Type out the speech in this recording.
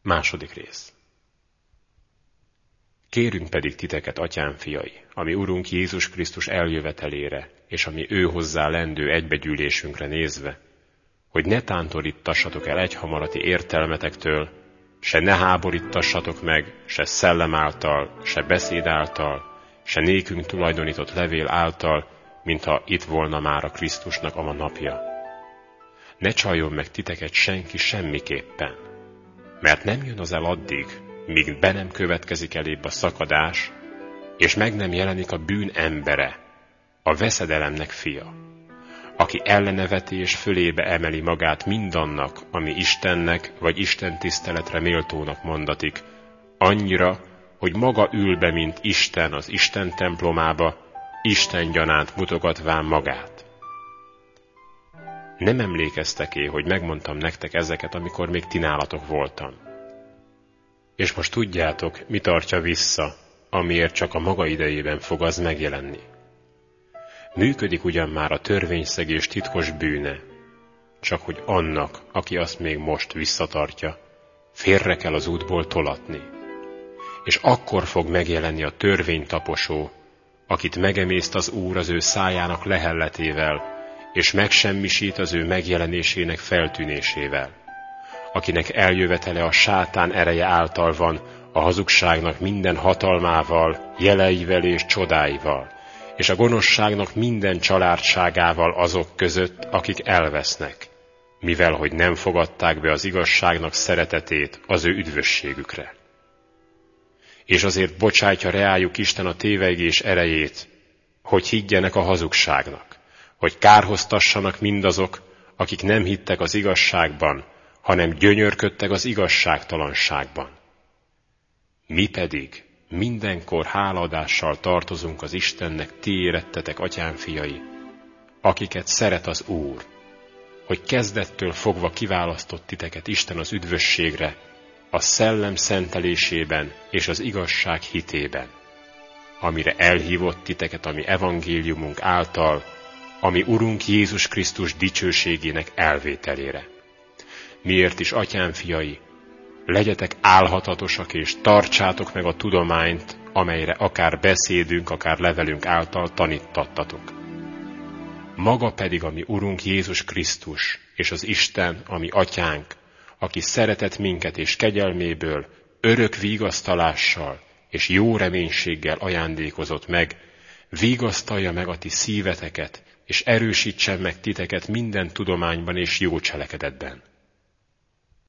Második rész. Kérünk pedig titeket, atyám fiai, ami Urunk Jézus Krisztus eljövetelére, és ami ő hozzá lendő egybegyűlésünkre nézve, hogy ne tántorítassatok el egyhamarati értelmetektől, se ne háborítassatok meg, se szellem által, se beszéd által, se nékünk tulajdonított levél által, mintha itt volna már a Krisztusnak a napja. Ne csaljon meg titeket senki semmiképpen, mert nem jön az el addig, míg be nem következik elébb a szakadás, és meg nem jelenik a bűn embere, a veszedelemnek fia, aki elleneveti és fölébe emeli magát mindannak, ami Istennek vagy Isten tiszteletre méltónak mondatik, annyira, hogy maga ül be, mint Isten az Isten templomába, Isten gyanánt mutogatván magát. Nem emlékeztek-e, hogy megmondtam nektek ezeket, amikor még ti nálatok voltam? És most tudjátok, mi tartja vissza, amiért csak a maga idejében fog az megjelenni. Működik ugyan már a törvényszegés titkos bűne, csak hogy annak, aki azt még most visszatartja, félre kell az útból tolatni. És akkor fog megjelenni a törvénytaposó, akit megemészt az Úr az ő szájának lehelletével, és megsemmisít az ő megjelenésének feltűnésével, akinek eljövetele a sátán ereje által van, a hazugságnak minden hatalmával, jeleivel és csodáival, és a gonoszságnak minden csalárdságával azok között, akik elvesznek, mivel hogy nem fogadták be az igazságnak szeretetét az ő üdvösségükre. És azért bocsátja reájuk Isten a tévegés erejét, hogy higgyenek a hazugságnak, hogy kárhoztassanak mindazok, akik nem hittek az igazságban, hanem gyönyörködtek az igazságtalanságban. Mi pedig mindenkor hálaadással tartozunk az Istennek, ti érettetek, atyám fiai, akiket szeret az Úr, hogy kezdettől fogva kiválasztott titeket Isten az üdvösségre, a szellem szentelésében és az igazság hitében, amire elhívott titeket a mi evangéliumunk által, ami Urunk Jézus Krisztus dicsőségének elvételére. Miért is, atyám fiai, legyetek álhatatosak és tartsátok meg a tudományt, amelyre akár beszédünk, akár levelünk által tanítattatok. Maga pedig a mi Urunk Jézus Krisztus, és az Isten, a mi atyánk, aki szeretett minket és kegyelméből, örök vigasztalással és jó reménységgel ajándékozott meg, vigasztalja meg a ti szíveteket, és erősítsen meg titeket minden tudományban és jó cselekedetben.